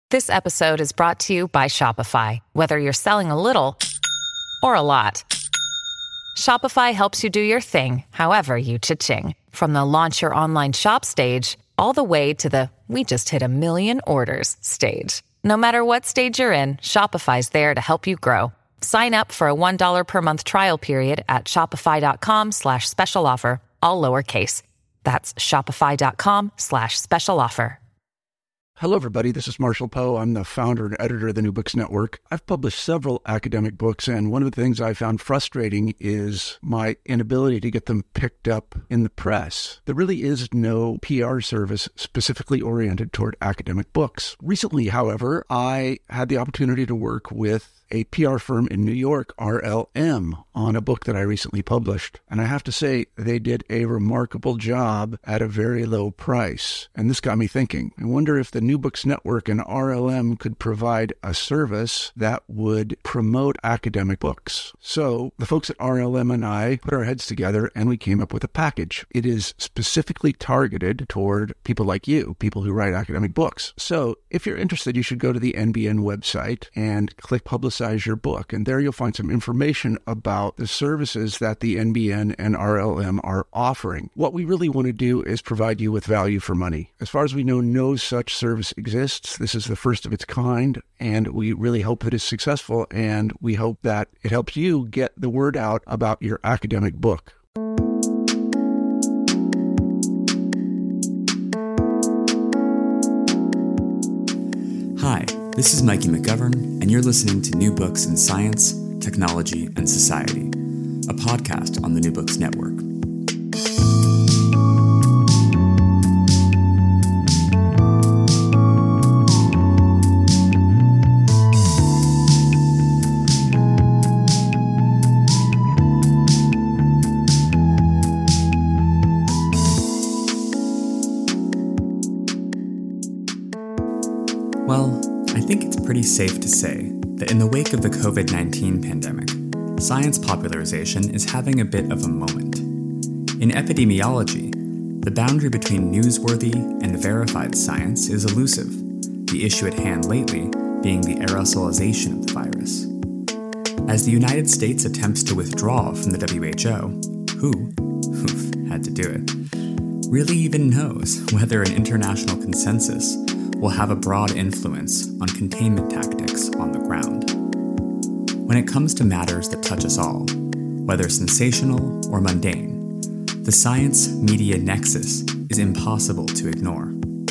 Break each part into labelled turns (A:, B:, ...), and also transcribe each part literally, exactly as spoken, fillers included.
A: This episode is brought to you by Shopify. Whether you're selling a little or a lot, Shopify helps you do your thing, however you cha-ching. From the launch your online shop stage, all the way to the we just hit a million orders stage. No matter what stage you're in, Shopify's there to help you grow. Sign up for a one dollar per month trial period at shopify.com slash special offer, all lowercase. That's shopify.com slash special offer.
B: Hello, everybody. This is Marshall Poe. I'm the founder and editor of the New Books Network. I've published several academic books, and one of the things I found frustrating is my inability to get them picked up in the press. There really is no P R service specifically oriented toward academic books. Recently, however, I had the opportunity to work with a P R firm in New York, R L M, on a book that I recently published. And I have to say, they did a remarkable job at a very low price. And this got me thinking. I wonder if the New Books Network and R L M could provide a service that would promote academic books. So the folks at R L M and I put our heads together and we came up with a package. It is specifically targeted toward people like you, people who write academic books. So if you're interested, you should go to the N B N website and click Publicize your book. And there you'll find some information about the services that the N B N and R L M are offering. What we really want to do is provide you with value for money. As far as we know, no such service exists. This is the first of its kind, and we really hope that it's successful, and we hope that it helps you get the word out about your academic book.
C: Hi, this is Mikey McGovern, and you're listening to New Books in Science, Technology, and Society, a podcast on the New Books Network. Well, I think it's pretty safe to say that in the wake of the covid nineteen pandemic, science popularization is having a bit of a moment. In epidemiology, the boundary between newsworthy and verified science is elusive, the issue at hand lately being the aerosolization of the virus. As the United States attempts to withdraw from the W H O, who, oof, had to do it, really even knows whether an international consensus will have a broad influence on containment tactics on the ground. When it comes to matters that touch us all, whether sensational or mundane, the science-media nexus is impossible to ignore.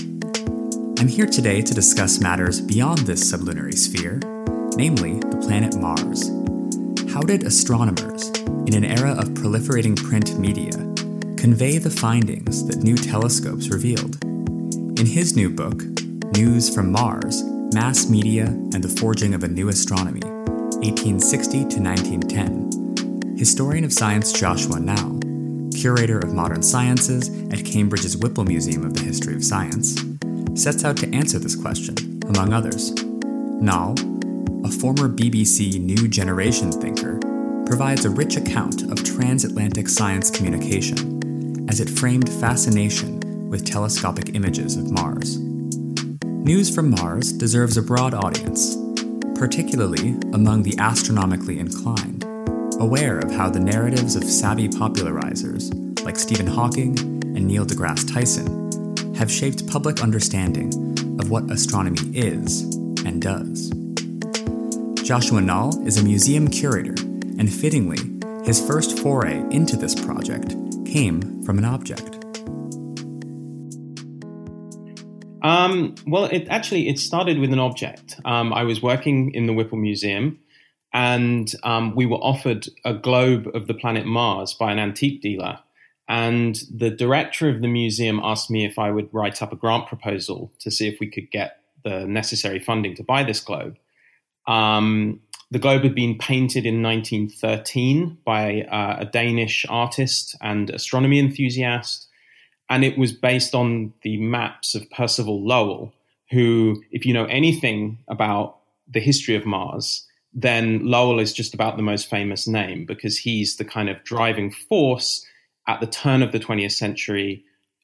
C: I'm here today to discuss matters beyond this sublunary sphere, namely the planet Mars. How did astronomers, in an era of proliferating print media, convey the findings that new telescopes revealed? In his new book, News from Mars, Mass Media and the Forging of a New Astronomy, eighteen sixty to nineteen ten, historian of science Joshua Nall, curator of modern sciences at Cambridge's Whipple Museum of the History of Science, sets out to answer this question, among others. Nall, a former B B C New Generation thinker, provides a rich account of transatlantic science communication as it framed fascination with telescopic images of Mars. News from Mars deserves a broad audience, particularly among the astronomically inclined, aware of how the narratives of savvy popularizers like Stephen Hawking and Neil deGrasse Tyson have shaped public understanding of what astronomy is and does. Joshua Nall is a museum curator, and fittingly, his first foray into this project came from an object.
D: Um, well, it actually, it started with an object. Um, I was working in the Whipple Museum, and um, we were offered a globe of the planet Mars by an antique dealer. And the director of the museum asked me if I would write up a grant proposal to see if we could get the necessary funding to buy this globe. Um, the globe had been painted in nineteen thirteen by uh, a Danish artist and astronomy enthusiast. And it was based on the maps of Percival Lowell, who, if you know anything about the history of Mars, then Lowell is just about the most famous name because he's the kind of driving force at the turn of the twentieth century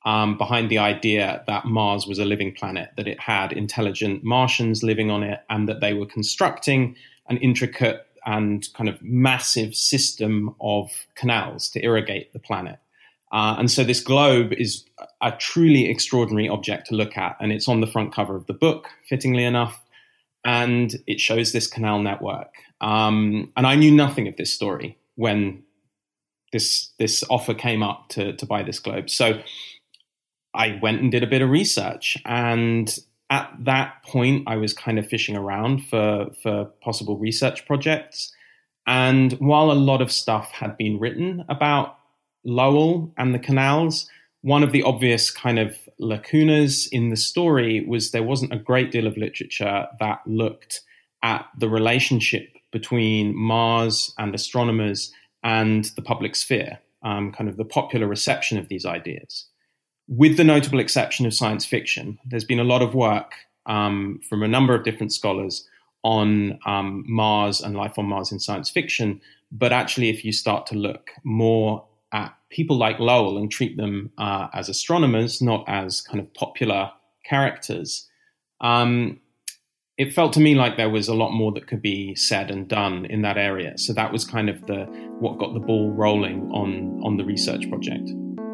D: um, behind the idea that Mars was a living planet, that it had intelligent Martians living on it, and that they were constructing an intricate and kind of massive system of canals to irrigate the planet. Uh, and so this globe is a truly extraordinary object to look at, and it's on the front cover of the book, fittingly enough, and it shows this canal network. Um, and I knew nothing of this story when this this offer came up to, to buy this globe. So I went and did a bit of research, and at that point, I was kind of fishing around for, for possible research projects. And while a lot of stuff had been written about Lowell and the canals, one of the obvious kind of lacunas in the story was there wasn't a great deal of literature that looked at the relationship between Mars and astronomers and the public sphere, um, kind of the popular reception of these ideas. With the notable exception of science fiction, there's been a lot of work um, from a number of different scholars on um, Mars and life on Mars in science fiction. But actually, if you start to look more at people like Lowell and treat them uh, as astronomers, not as kind of popular characters, um, it felt to me like there was a lot more that could be said and done in that area. So that was kind of the what got the ball rolling on, on the research project.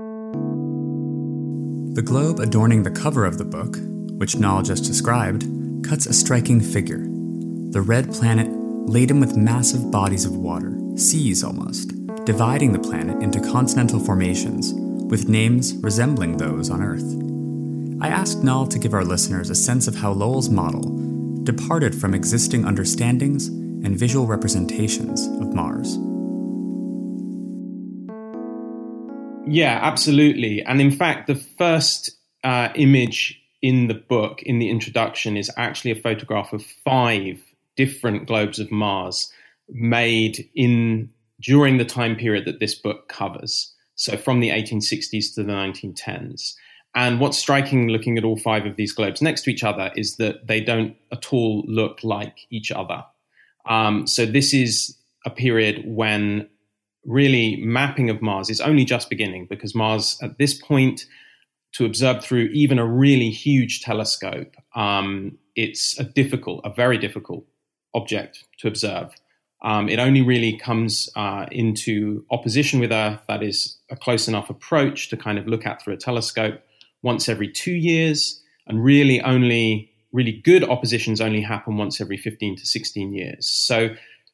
C: The globe adorning the cover of the book, which Nal just described, cuts a striking figure. The red planet laden with massive bodies of water, seas almost, dividing the planet into continental formations with names resembling those on Earth. I asked Nal to give our listeners a sense of how Lowell's model departed from existing understandings and visual representations of Mars.
D: Yeah, absolutely. And in fact, the first uh, image in the book, in the introduction, is actually a photograph of five different globes of Mars made in during the time period that this book covers. So from the eighteen sixties to the nineteen tens. And what's striking looking at all five of these globes next to each other is that they don't at all look like each other. Um, so this is a period when really mapping of Mars is only just beginning, because Mars at this point, to observe through even a really huge telescope, um, it's a difficult, a very difficult object to observe. Um, it only really comes uh, into opposition with Earth, that is a close enough approach to kind of look at through a telescope, once every two years, and really only, really good oppositions only happen once every fifteen to sixteen years. So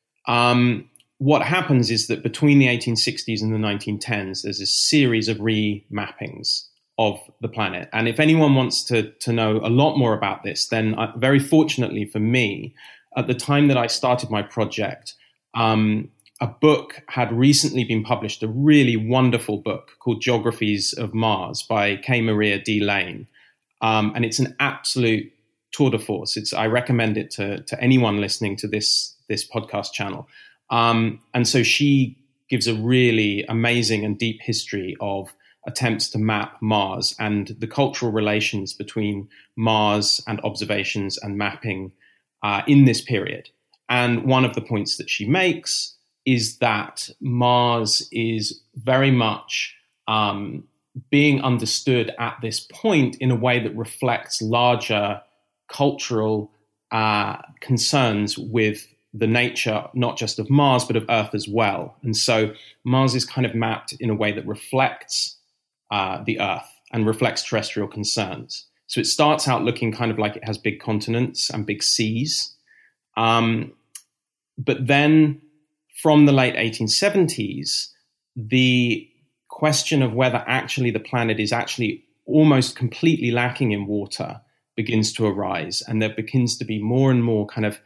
D: um, what happens is that between the eighteen sixties and the nineteen tens, there's a series of remappings of the planet. And if anyone wants to, to know a lot more about this, then uh, very fortunately for me, at the time that I started my project, um, a book had recently been published, a really wonderful book called Geographies of Mars by K. Maria D. Lane. Um, and it's an absolute tour de force. It's, I recommend it to, to anyone listening to this, this podcast channel. Um, and so she gives a really amazing and deep history of attempts to map Mars and the cultural relations between Mars and observations and mapping uh, in this period. And one of the points that she makes is that Mars is very much um, being understood at this point in a way that reflects larger cultural uh, concerns with the nature, not just of Mars, but of Earth as well. And so Mars is kind of mapped in a way that reflects uh, the Earth and reflects terrestrial concerns. So it starts out looking kind of like it has big continents and big seas. Um, but then from the late eighteen seventies, the question of whether actually the planet is actually almost completely lacking in water begins to arise. And there begins to be more and more kind of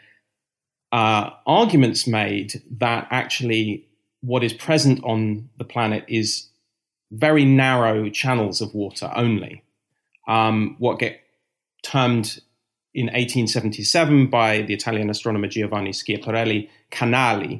D: uh, arguments made that actually what is present on the planet is very narrow channels of water only. Um, what get termed in eighteen seventy-seven by the Italian astronomer Giovanni Schiaparelli, canali.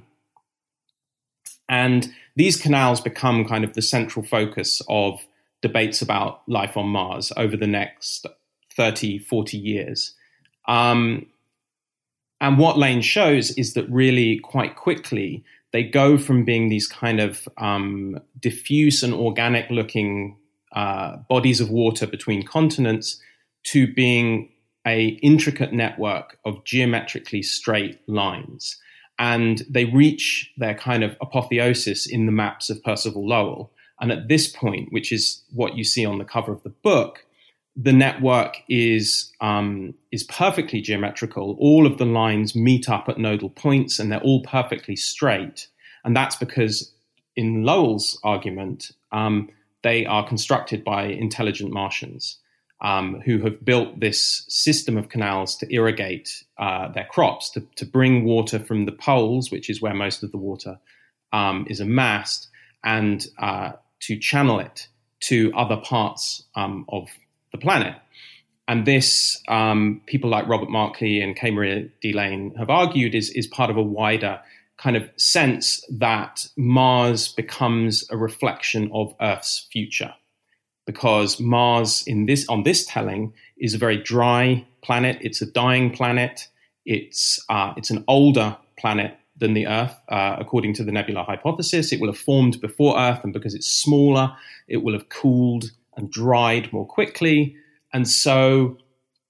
D: And these canals become kind of the central focus of debates about life on Mars over the next thirty, forty years. Um, and what Lane shows is that really quite quickly, they go from being these kind of um, diffuse and organic looking uh, bodies of water between continents to being a intricate network of geometrically straight lines. And they reach their kind of apotheosis in the maps of Percival Lowell. And at this point, which is what you see on the cover of the book, the network is um, is perfectly geometrical. All of the lines meet up at nodal points, and they're all perfectly straight. And that's because, in Lowell's argument, um, they are constructed by intelligent Martians um, who have built this system of canals to irrigate uh, their crops, to, to bring water from the poles, which is where most of the water um, is amassed, and uh, to channel it to other parts um, of the planet. And this, um, people like Robert Markley and Kay Maria D. Lane have argued, is, is part of a wider kind of sense that Mars becomes a reflection of Earth's future. Because Mars, in this on this telling, is a very dry planet. It's a dying planet. It's uh, it's an older planet than the Earth, uh, according to the Nebula hypothesis. It will have formed before Earth, and because it's smaller, it will have cooled and dried more quickly. And so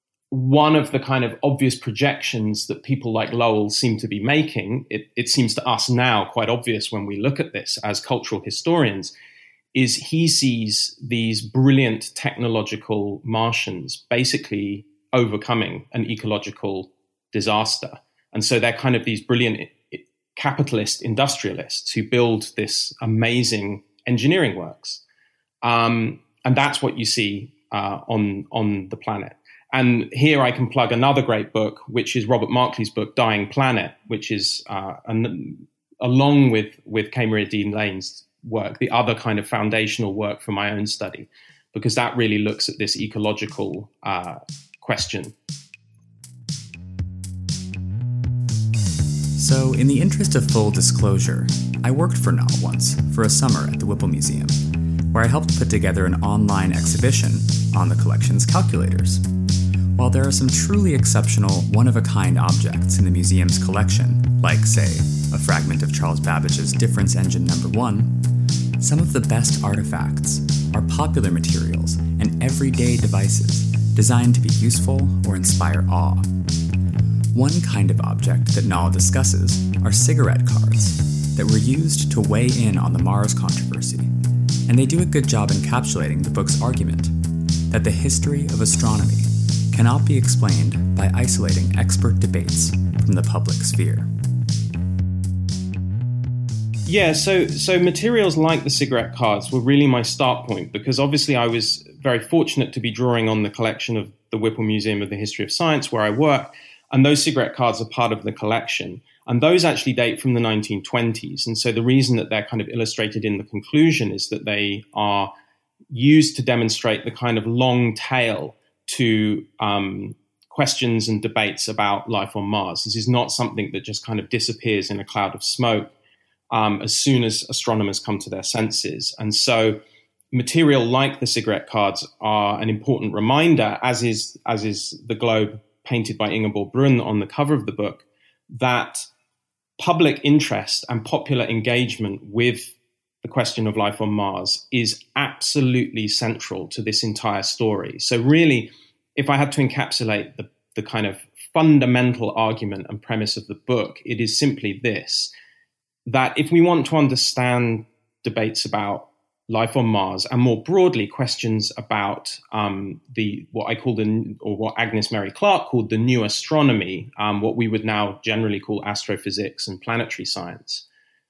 D: one of the kind of obvious projections that people like Lowell seem to be making, it, it seems to us now quite obvious when we look at this as cultural historians, is he sees these brilliant technological Martians basically overcoming an ecological disaster. And so they're kind of these brilliant capitalist industrialists who build this amazing engineering works. Um, and that's what you see uh, on, on the planet. And here I can plug another great book, which is Robert Markley's book, Dying Planet, which is, uh, an, along with, with Kay Maria D. Lane's work, the other kind of foundational work for my own study, because that really looks at this ecological uh, question.
C: So, in the interest of full disclosure, I worked for Noel once for a summer at the Whipple Museum, where I helped put together an online exhibition on the collection's calculators. While there are some truly exceptional, one-of-a-kind objects in the museum's collection, like, say, a fragment of Charles Babbage's Difference Engine number one, some of the best artifacts are popular materials and everyday devices designed to be useful or inspire awe. One kind of object that Noel discusses are cigarette cards that were used to weigh in on the Mars controversy, and they do a good job encapsulating the book's argument that the history of astronomy cannot be explained by isolating expert debates from the public sphere.
D: Yeah, so so materials like the cigarette cards were really my start point, because obviously I was very fortunate to be drawing on the collection of the Whipple Museum of the History of Science, where I work, and those cigarette cards are part of the collection. And those actually date from the nineteen twenties. And so the reason that they're kind of illustrated in the conclusion is that they are used to demonstrate the kind of long tail to um, questions and debates about life on Mars. This is not something that just kind of disappears in a cloud of smoke um, as soon as astronomers come to their senses. And so material like the cigarette cards are an important reminder, as is, as is the globe painted by Ingeborg Brunn on the cover of the book, that public interest and popular engagement with the question of life on Mars is absolutely central to this entire story. So really, if I had to encapsulate the, the kind of fundamental argument and premise of the book, it is simply this, that if we want to understand debates about life on Mars, and more broadly questions about um, the what I call the, or what Agnes Mary Clark called the new astronomy, um, what we would now generally call astrophysics and planetary science,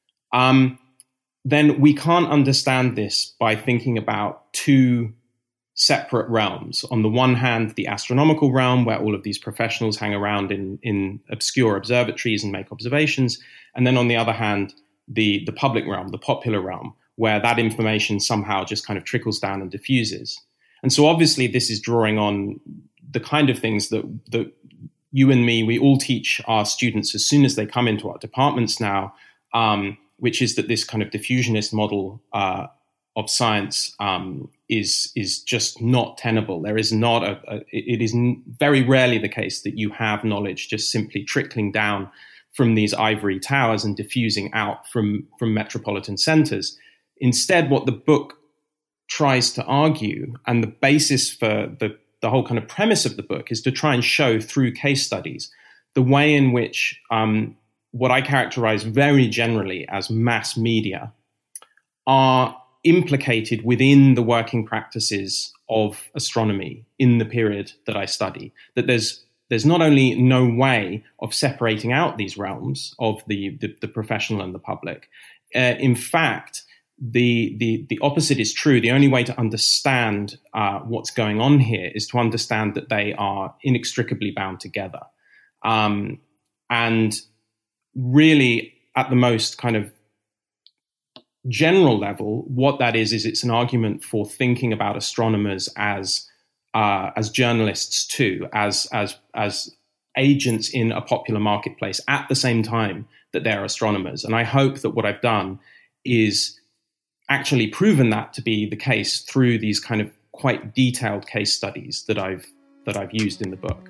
D: um, then we can't understand this by thinking about two separate realms. On the one hand, the astronomical realm, where all of these professionals hang around in, in obscure observatories and make observations, and then on the other hand, the, the public realm, the popular realm, where that information somehow just kind of trickles down and diffuses. And so obviously this is drawing on the kind of things that, that you and me, we all teach our students as soon as they come into our departments now, um, which is that this kind of diffusionist model uh, of science um, is is just not tenable. There is not a, a it is very rarely the case that you have knowledge just simply trickling down from these ivory towers and diffusing out from, from metropolitan centers. Instead, what the book tries to argue, and the basis for the, the whole kind of premise of the book, is to try and show through case studies the way in which um, what I characterize very generally as mass media are implicated within the working practices of astronomy in the period that I study. That there's there's not only no way of separating out these realms of the, the, the professional and the public. Uh, in fact, the, the the opposite is true. The only way to understand uh, what's going on here is to understand that they are inextricably bound together. Um, and really, at the most kind of general level, what that is, is it's an argument for thinking about astronomers as uh, as journalists too, as as as agents in a popular marketplace at the same time that they're astronomers. And I hope that what I've done is actually proven that to be the case through these kind of quite detailed case studies that I've that I've used in the book.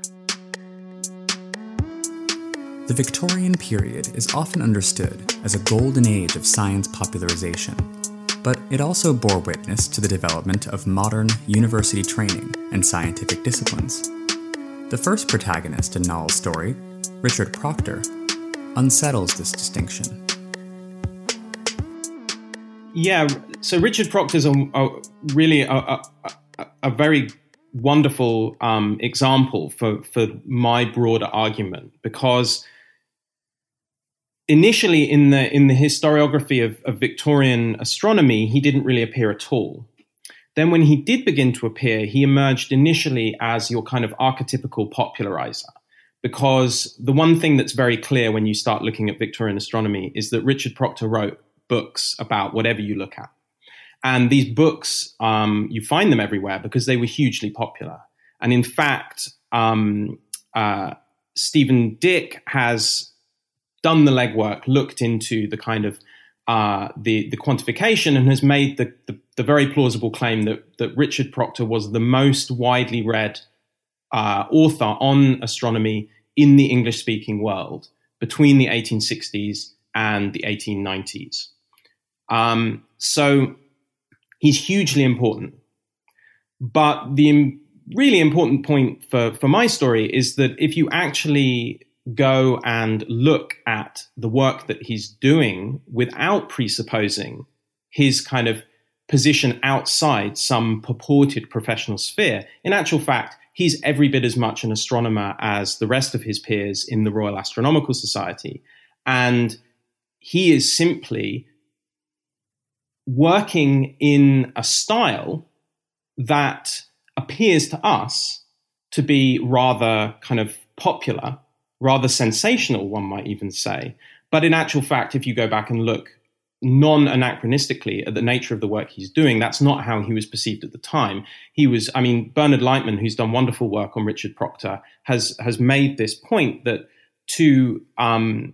C: The Victorian period is often understood as a golden age of science popularization, but it also bore witness to the development of modern university training and scientific disciplines. The first protagonist in Noel's story, Richard Proctor, unsettles this distinction.
D: Yeah, so Richard Proctor is a, a really a, a, a very wonderful um, example for, for my broader argument, because initially in the in the historiography of, of Victorian astronomy, he didn't really appear at all. Then when he did begin to appear, he emerged initially as your kind of archetypical popularizer, because the one thing that's very clear when you start looking at Victorian astronomy is that Richard Proctor wrote books about whatever you look at. And these books, um, you find them everywhere because they were hugely popular. And in fact, um, uh, Stephen Dick has done the legwork, looked into the kind of uh, the, the quantification, and has made the, the, the very plausible claim that, that Richard Proctor was the most widely read uh, author on astronomy in the English-speaking world between the eighteen sixties and the eighteen nineties. Um, so he's hugely important. But the really important point for, for my story is that if you actually go and look at the work that he's doing without presupposing his kind of position outside some purported professional sphere, in actual fact, he's every bit as much an astronomer as the rest of his peers in the Royal Astronomical Society. And he is simply working in a style that appears to us to be rather kind of popular, rather sensational, one might even say. But in actual fact, if you go back and look non-anachronistically at the nature of the work he's doing, that's not how he was perceived at the time. He was, I mean, Bernard Lightman, who's done wonderful work on Richard Proctor, has has made this point that to um,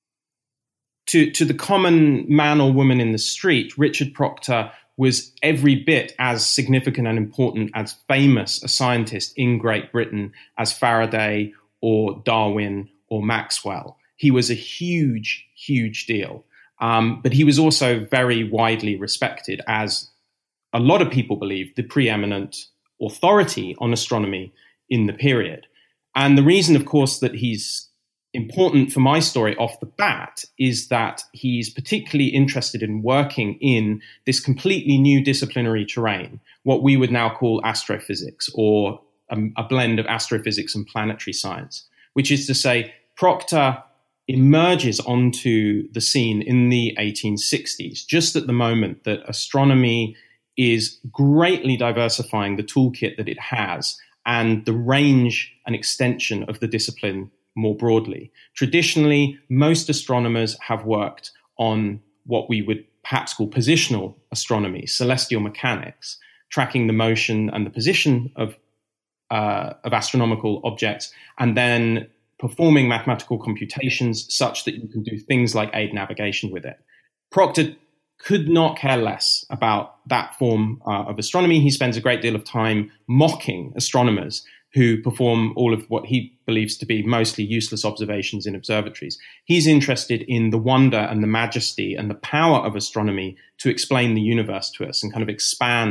D: to to the common man or woman in the street, Richard Proctor was every bit as significant and important, as famous a scientist in Great Britain as Faraday or Darwin or Maxwell. He was a huge, huge deal. Um, but he was also very widely respected as a lot of people believed the preeminent authority on astronomy in the period. And the reason, of course, that he's important for my story off the bat is that he's particularly interested in working in this completely new disciplinary terrain, what we would now call astrophysics, or a, a blend of astrophysics and planetary science, which is to say Proctor emerges onto the scene in the eighteen sixties, just at the moment that astronomy is greatly diversifying the toolkit that it has and the range and extension of the discipline more broadly. Traditionally, most astronomers have worked on what we would perhaps call positional astronomy, celestial mechanics, tracking the motion and the position of, uh, of astronomical objects, and then performing mathematical computations such that you can do things like aid navigation with it. Proctor could not care less about that form uh, of astronomy. He spends a great deal of time mocking astronomers who perform all of what he believes to be mostly useless observations in observatories. He's interested in the wonder and the majesty and the power of astronomy to explain the universe to us and kind of expand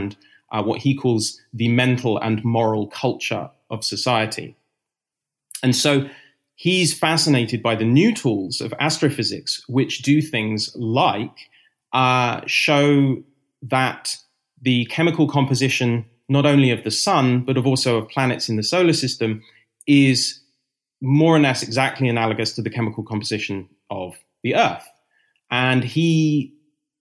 D: uh, what he calls the mental and moral culture of society. And so he's fascinated by the new tools of astrophysics, which do things like uh, show that the chemical composition, not only of the sun, but of also of planets in the solar system, is more or less exactly analogous to the chemical composition of the Earth. And he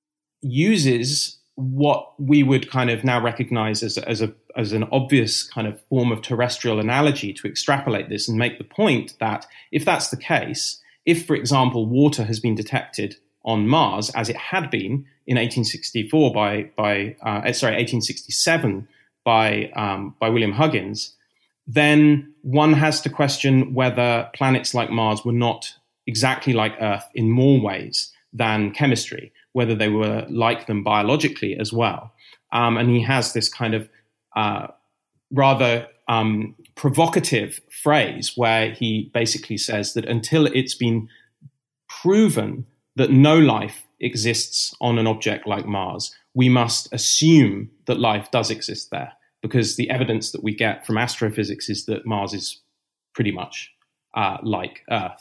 D: uses what we would kind of now recognize as, as, a, as an obvious kind of form of terrestrial analogy to extrapolate this and make the point that if that's the case, if, for example, water has been detected on Mars, as it had been in eighteen sixty-four by, by uh, sorry, eighteen sixty-seven by, um, by William Huggins, then one has to question whether planets like Mars were not exactly like Earth in more ways than chemistry, whether they were like them biologically as well. Um, and he has this kind of uh, rather um, provocative phrase where he basically says that until it's been proven that no life exists on an object like Mars, we must assume that life does exist there, because the evidence that we get from astrophysics is that Mars is pretty much uh, like Earth.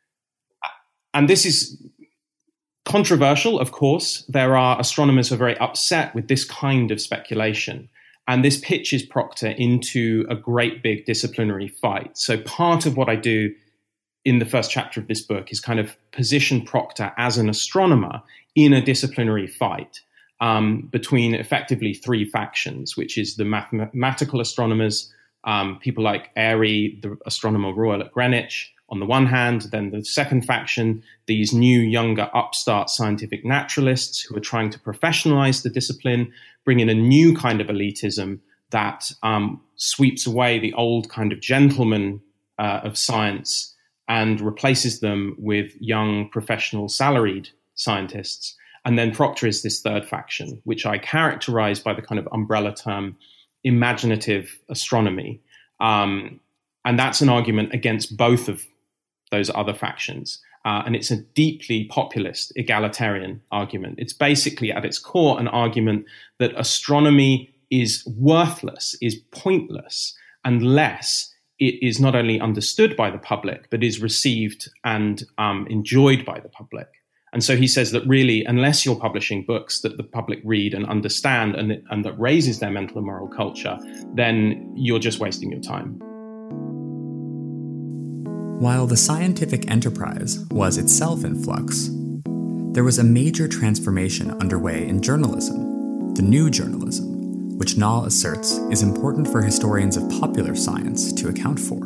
D: And this is controversial, of course. There are astronomers who are very upset with this kind of speculation. And this pitches Proctor into a great big disciplinary fight. So part of what I do in the first chapter of this book is kind of position Proctor as an astronomer in a disciplinary fight um, between effectively three factions, which is the mathematical astronomers, um, people like Airy, the astronomer royal at Greenwich, on the one hand, then the second faction, these new, younger, upstart scientific naturalists who are trying to professionalize the discipline, bring in a new kind of elitism that um, sweeps away the old kind of gentleman uh, of science and replaces them with young, professional, salaried scientists. And then Proctor is this third faction, which I characterize by the kind of umbrella term imaginative astronomy. Um, and that's an argument against both of those other factions. Uh, and it's a deeply populist, egalitarian argument. It's basically at its core an argument that astronomy is worthless, is pointless, unless it is not only understood by the public, but is received and um, enjoyed by the public. And so he says that really, unless you're publishing books that the public read and understand and, and that raises their mental and moral culture, then you're just wasting your time.
C: While the scientific enterprise was itself in flux, there was a major transformation underway in journalism, the new journalism, which Nall asserts is important for historians of popular science to account for.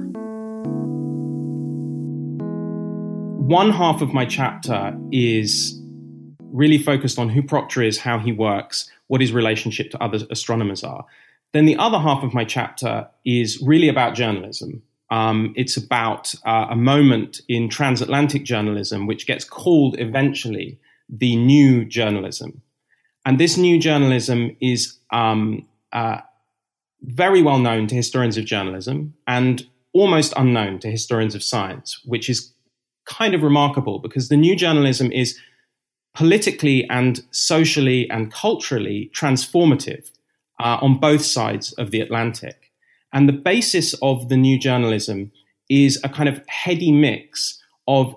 D: One half of my chapter is really focused on who Proctor is, how he works, what his relationship to other astronomers are. Then the other half of my chapter is really about journalism. Um, it's about uh, a moment in transatlantic journalism which gets called eventually the new journalism. And this new journalism is um, uh, very well known to historians of journalism and almost unknown to historians of science, which is kind of remarkable because the new journalism is politically and socially and culturally transformative uh, on both sides of the Atlantic. And the basis of the new journalism is a kind of heady mix of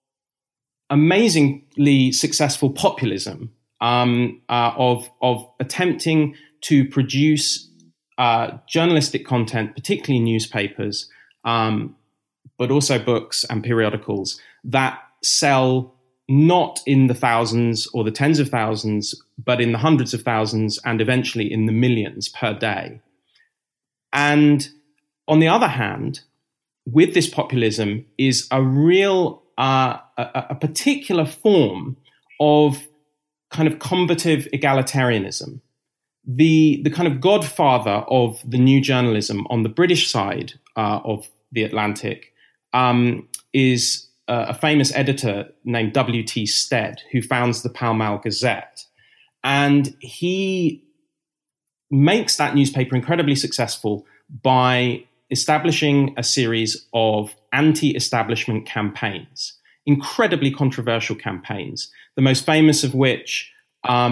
D: amazingly successful populism, um, uh, of, of attempting to produce uh, journalistic content, particularly newspapers, um, but also books and periodicals that sell not in the thousands or the tens of thousands, but in the hundreds of thousands and eventually in the millions per day. And on the other hand, with this populism is a real, uh, a, a particular form of kind of combative egalitarianism. The, the kind of godfather of the new journalism on the British side uh, of the Atlantic um, is uh, a famous editor named W T Stead, who founds the Pall Mall Gazette. And he makes that newspaper incredibly successful by establishing a series of anti-establishment campaigns, incredibly controversial campaigns, the most famous of which um,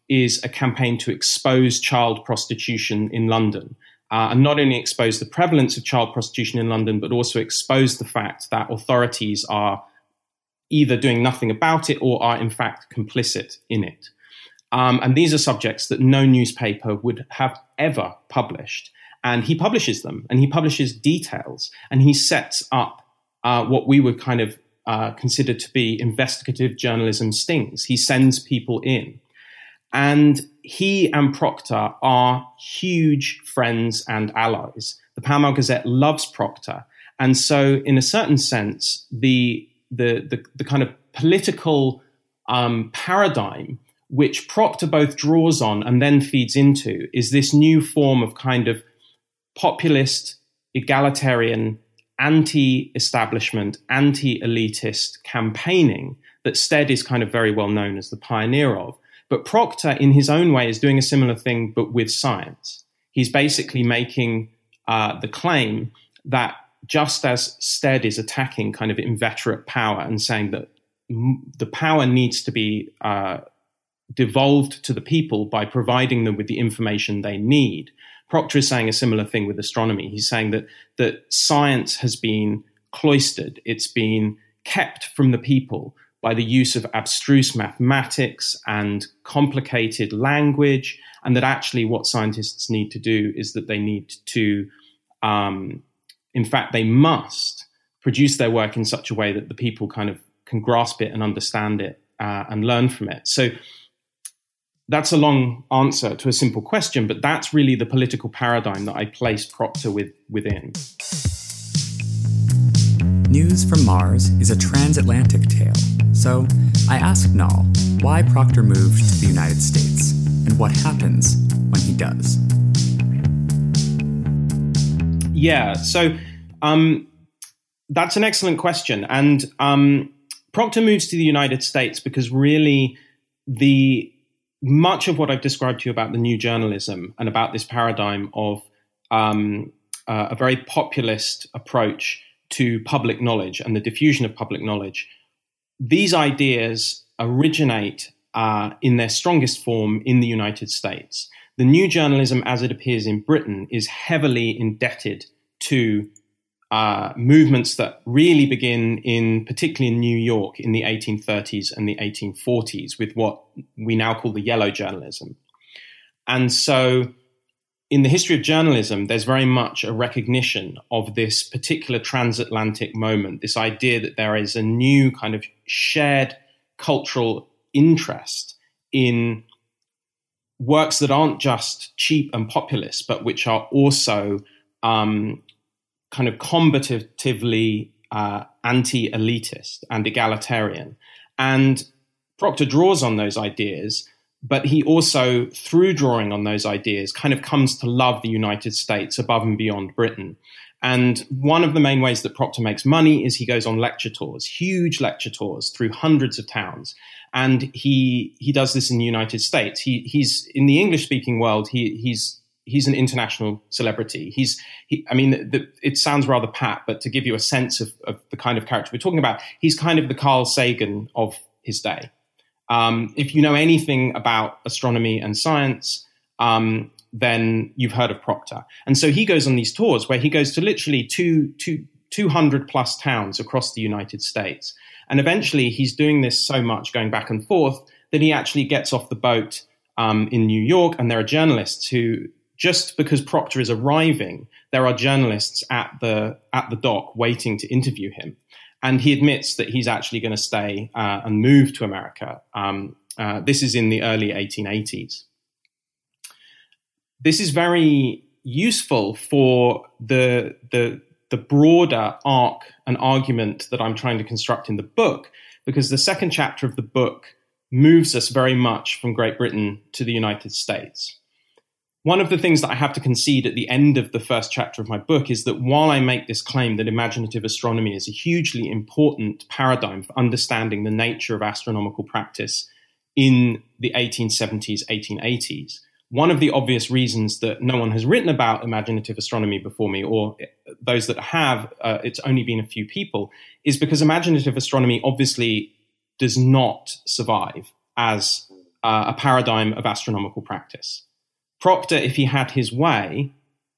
D: is a campaign to expose child prostitution in London. Uh, and not only expose the prevalence of child prostitution in London, but also expose the fact that authorities are either doing nothing about it or are in fact complicit in it. Um, and these are subjects that no newspaper would have ever published. And he publishes them, and he publishes details, and he sets up uh, what we would kind of uh, consider to be investigative journalism stings. He sends people in. And he and Proctor are huge friends and allies. The Pall Mall Gazette loves Proctor. And so in a certain sense, the the the, the kind of political um, paradigm which Proctor both draws on and then feeds into is this new form of kind of populist, egalitarian, anti-establishment, anti-elitist campaigning that Stead is kind of very well known as the pioneer of. But Proctor, in his own way, is doing a similar thing, but with science. He's basically making uh, the claim that just as Stead is attacking kind of inveterate power and saying that m- the power needs to be uh, devolved to the people by providing them with the information they need, Proctor is saying a similar thing with astronomy. He's saying that that science has been cloistered. It's been kept from the people by the use of abstruse mathematics and complicated language, and that actually what scientists need to do is that they need to, um, in fact, they must produce their work in such a way that the people kind of can grasp it and understand it uh, and learn from it. So that's a long answer to a simple question, but that's really the political paradigm that I place Proctor with, within.
C: News from Mars is a transatlantic tale, so I asked Noel why Proctor moved to the United States and what happens when he does.
D: Yeah, so um, that's an excellent question. And um, Proctor moves to the United States because really the much of what I've described to you about the new journalism and about this paradigm of um, uh, a very populist approach to public knowledge and the diffusion of public knowledge, these ideas originate uh, in their strongest form in the United States. The new journalism, as it appears in Britain, is heavily indebted to uh, movements that really begin in, particularly in New York, in the eighteen thirties and the eighteen forties, with what we now call the yellow journalism. And so in the history of journalism, there's very much a recognition of this particular transatlantic moment, this idea that there is a new kind of shared cultural interest in works that aren't just cheap and populist, but which are also um, kind of combatively uh, anti-elitist and egalitarian. And Proctor draws on those ideas, but he also, through drawing on those ideas, kind of comes to love the United States above and beyond Britain. And one of the main ways that Proctor makes money is he goes on lecture tours, huge lecture tours through hundreds of towns. And he he does this in the United States. He he's in the English-speaking world. He he's he's an international celebrity. He's he, I mean, the, it sounds rather pat, but to give you a sense of, of the kind of character we're talking about, he's kind of the Carl Sagan of his day. Um, if you know anything about astronomy and science, um, then you've heard of Proctor. And so he goes on these tours where he goes to literally two, two, two hundred plus towns across the United States. And eventually he's doing this so much, going back and forth, that he actually gets off the boat um, in New York. And there are journalists who, just because Proctor is arriving, there are journalists at the at the dock waiting to interview him. And he admits that he's actually going to stay uh, and move to America. Um, uh, this is in the early eighteen eighties. This is very useful for the, the, the broader arc and argument that I'm trying to construct in the book, because the second chapter of the book moves us very much from Great Britain to the United States. One of the things that I have to concede at the end of the first chapter of my book is that while I make this claim that imaginative astronomy is a hugely important paradigm for understanding the nature of astronomical practice in the eighteen seventies, eighteen eighties, one of the obvious reasons that no one has written about imaginative astronomy before me, or those that have, uh, it's only been a few people, is because imaginative astronomy obviously does not survive as uh, a paradigm of astronomical practice. Proctor, if he had his way,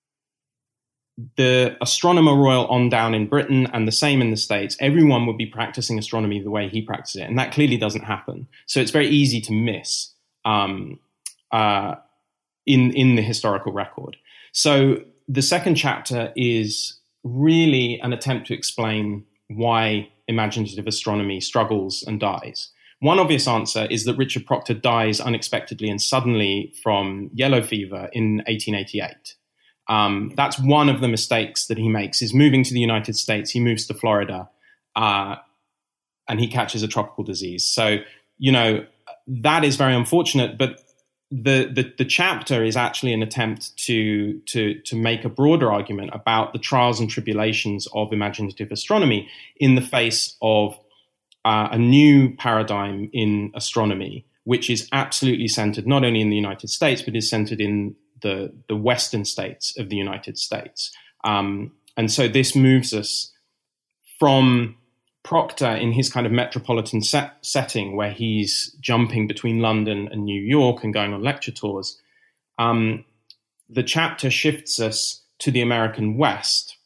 D: the Astronomer Royal on down in Britain and the same in the States, everyone would be practicing astronomy the way he practiced it. And that clearly doesn't happen. So it's very easy to miss um, uh, in, in the historical record. So the second chapter is really an attempt to explain why imaginative astronomy struggles and dies. One obvious answer is that Richard Proctor dies unexpectedly and suddenly from yellow fever in eighteen eighty-eight. Um, that's one of the mistakes that he makes, is moving to the United States. He moves to Florida uh, and he catches a tropical disease. So, you know, that is very unfortunate, but the, the, the chapter is actually an attempt to, to, to make a broader argument about the trials and tribulations of imaginative astronomy in the face of uh, a new paradigm in astronomy, which is absolutely centered not only in the United States, but is centered in the, the western states of the United States. Um, and so this moves us from Proctor in his kind of metropolitan set, setting where he's jumping between London and New York and going on lecture tours. Um, the chapter shifts us to the American West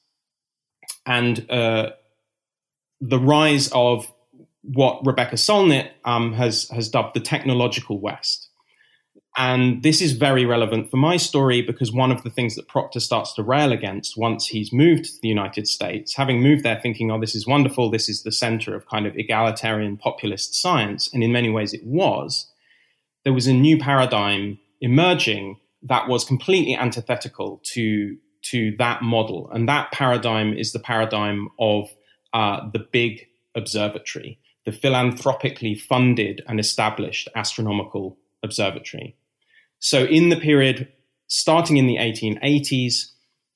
D: and uh, the rise of what Rebecca Solnit um, has, has dubbed the technological West. And this is very relevant for my story because one of the things that Proctor starts to rail against once he's moved to the United States, having moved there thinking, oh, this is wonderful, this is the center of kind of egalitarian populist science, and in many ways it was, there was a new paradigm emerging that was completely antithetical to, to that model. And that paradigm is the paradigm of uh, the big observatory, the philanthropically funded and established astronomical observatory. So in the period starting in the eighteen eighties,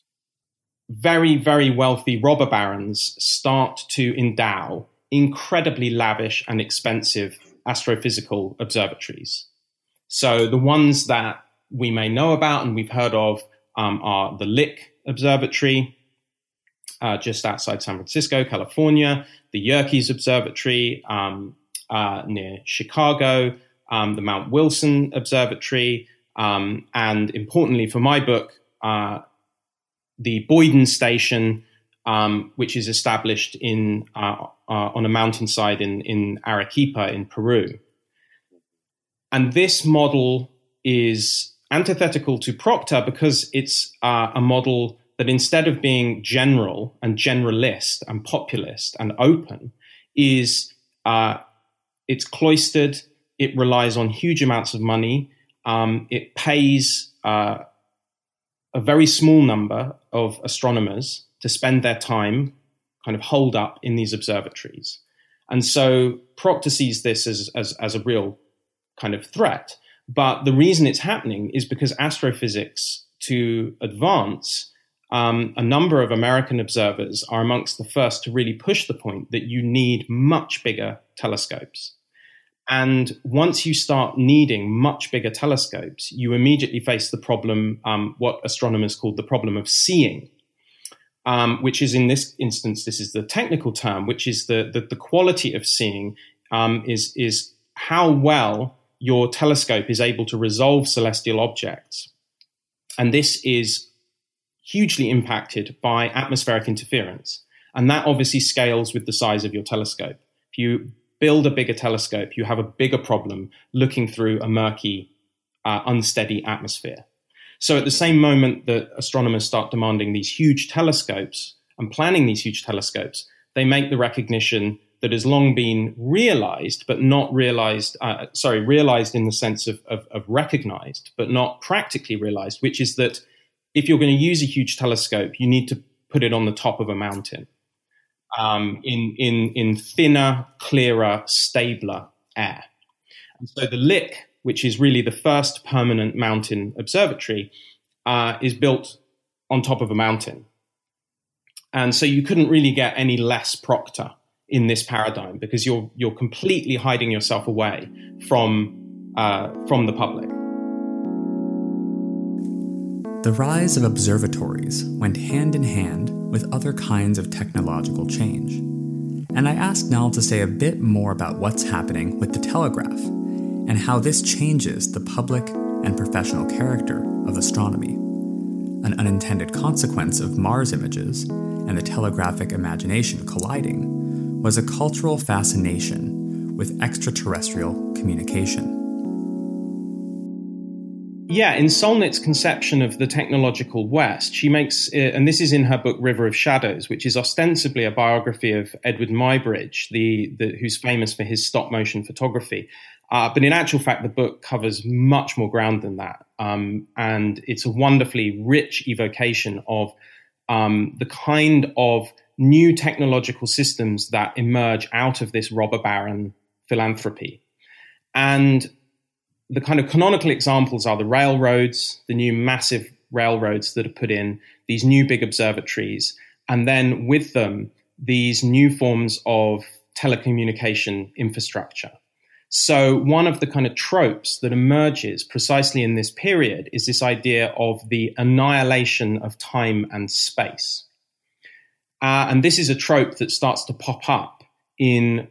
D: very, very wealthy robber barons start to endow incredibly lavish and expensive astrophysical observatories. So the ones that we may know about and we've heard of um, are the Lick Observatory, uh, just outside San Francisco, California, the Yerkes Observatory um, uh, near Chicago, Um, the Mount Wilson Observatory, um, and importantly for my book, uh, the Boyden Station, um, which is established in uh, uh, on a mountainside in, in Arequipa in Peru. And this model is antithetical to Proctor because it's uh, a model that instead of being general and generalist and populist and open, is uh, it's cloistered. It relies on huge amounts of money. Um, it pays uh, a very small number of astronomers to spend their time kind of holed up in these observatories. And so Proctor sees this as, as, as a real kind of threat. But the reason it's happening is because astrophysics, to advance, um, a number of American observers are amongst the first to really push the point that you need much bigger telescopes. And once you start needing much bigger telescopes, you immediately face the problem, um, what astronomers call the problem of seeing, um, which is in this instance, this is the technical term, which is the, the, the quality of seeing um, is, is how well your telescope is able to resolve celestial objects. And this is hugely impacted by atmospheric interference. And that obviously scales with the size of your telescope. If you build a bigger telescope, you have a bigger problem looking through a murky, uh, unsteady atmosphere. So at the same moment that astronomers start demanding these huge telescopes and planning these huge telescopes, they make the recognition that has long been realized, but not realized, uh, sorry, realized in the sense of, of, of recognized, but not practically realized, which is that if you're going to use a huge telescope, you need to put it on the top of a mountain. Um, in, in, in thinner, clearer, stabler air. And so the Lick, which is really the first permanent mountain observatory, uh, is built on top of a mountain. And so you couldn't really get any less Proctor in this paradigm because you're, you're completely hiding yourself away from, uh, from the public.
C: The rise of observatories went hand in hand with other kinds of technological change. And I asked Nell to say a bit more about what's happening with the telegraph and how this changes the public and professional character of astronomy. An unintended consequence of Mars images and the telegraphic imagination colliding was a cultural fascination with extraterrestrial communication.
D: Yeah, in Solnit's conception of the technological West, she makes, and this is in her book River of Shadows, which is ostensibly a biography of Edward Muybridge, the, the, who's famous for his stop-motion photography. Uh, but in actual fact, the book covers much more ground than that. Um, and it's a wonderfully rich evocation of um, the kind of new technological systems that emerge out of this robber baron philanthropy. And the kind of canonical examples are the railroads, the new massive railroads that are put in, these new big observatories, and then with them, these new forms of telecommunication infrastructure. So one of the kind of tropes that emerges precisely in this period is this idea of the annihilation of time and space. Uh, and this is a trope that starts to pop up in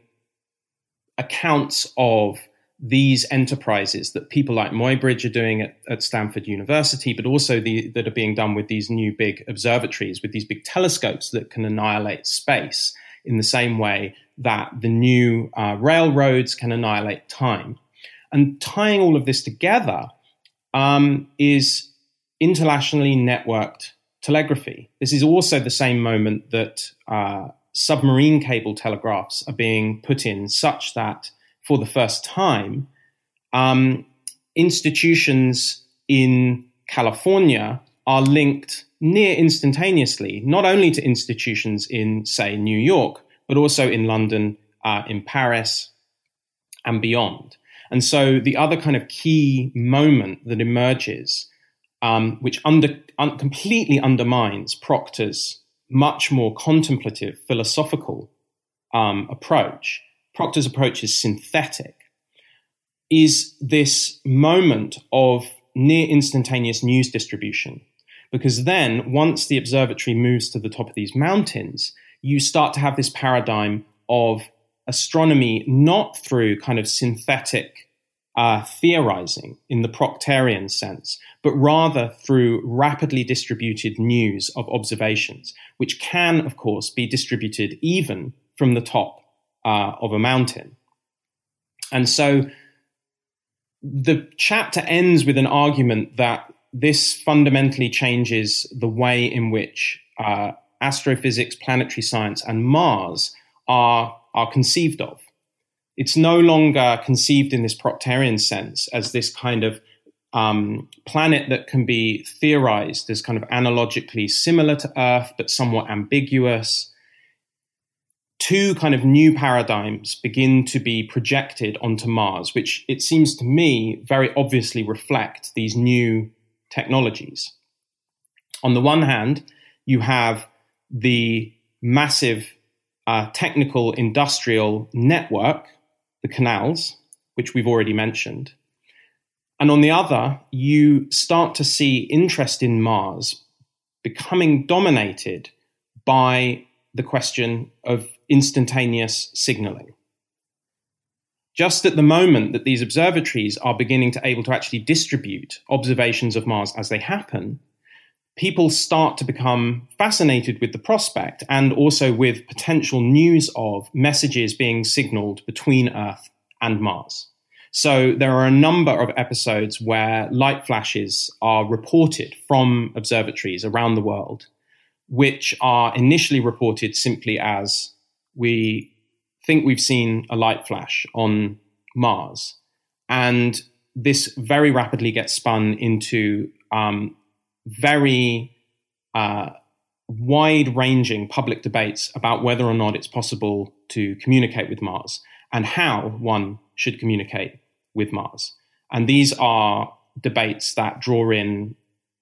D: accounts of these enterprises that people like Muybridge are doing at, at Stanford University, but also the, that are being done with these new big observatories, with these big telescopes that can annihilate space in the same way that the new uh, railroads can annihilate time. And tying all of this together um, is internationally networked telegraphy. This is also the same moment that uh, submarine cable telegraphs are being put in, such that for the first time, um, institutions in California are linked near instantaneously, not only to institutions in, say, New York, but also in London, uh, in Paris, and beyond. And so the other kind of key moment that emerges, um, which under, un- completely undermines Proctor's much more contemplative, philosophical um, approach, Proctor's approach is synthetic, is this moment of near instantaneous news distribution. Because then, once the observatory moves to the top of these mountains, you start to have this paradigm of astronomy not through kind of synthetic uh, theorizing in the Proctorian sense, but rather through rapidly distributed news of observations, which can, of course, be distributed even from the top uh, of a mountain. And so the chapter ends with an argument that this fundamentally changes the way in which uh, astrophysics, planetary science, and Mars are, are conceived of. It's no longer conceived in this Proctorian sense as this kind of um, planet that can be theorized as kind of analogically similar to Earth, but somewhat ambiguous. Two kind of new paradigms begin to be projected onto Mars, which it seems to me very obviously reflect these new technologies. On the one hand, you have the massive uh, technical industrial network, the canals, which we've already mentioned. And on the other, you start to see interest in Mars becoming dominated by the question of instantaneous signaling. Just at the moment that these observatories are beginning to able to actually distribute observations of Mars as they happen, people start to become fascinated with the prospect and also with potential news of messages being signaled between Earth and Mars. So there are a number of episodes where light flashes are reported from observatories around the world, which are initially reported simply as, we think we've seen a light flash on Mars. And this very rapidly gets spun into um, very uh, wide-ranging public debates about whether or not it's possible to communicate with Mars and how one should communicate with Mars. And these are debates that draw in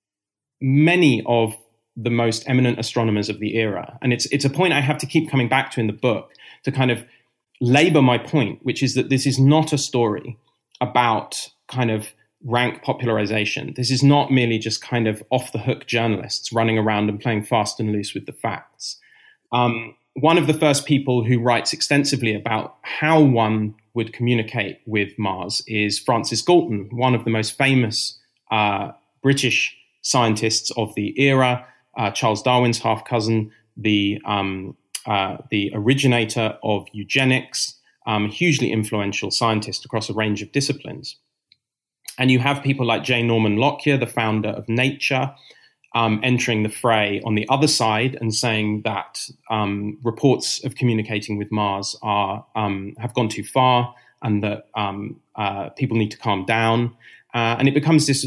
D: many of the most eminent astronomers of the era. And it's it's a point I have to keep coming back to in the book to kind of labor my point, which is that this is not a story about kind of rank popularization. This is not merely just kind of off-the-hook journalists running around and playing fast and loose with the facts. Um, one of the first people who writes extensively about how one would communicate with Mars is Francis Galton, one of the most famous uh, British scientists of the era, uh, Charles Darwin's half cousin, the um, uh, the originator of eugenics, um, hugely influential scientist across a range of disciplines. And you have people like J. Norman Lockyer, the founder of Nature, um, entering the fray on the other side and saying that um, reports of communicating with Mars are um, have gone too far and that um, uh, people need to calm down. Uh, and it becomes this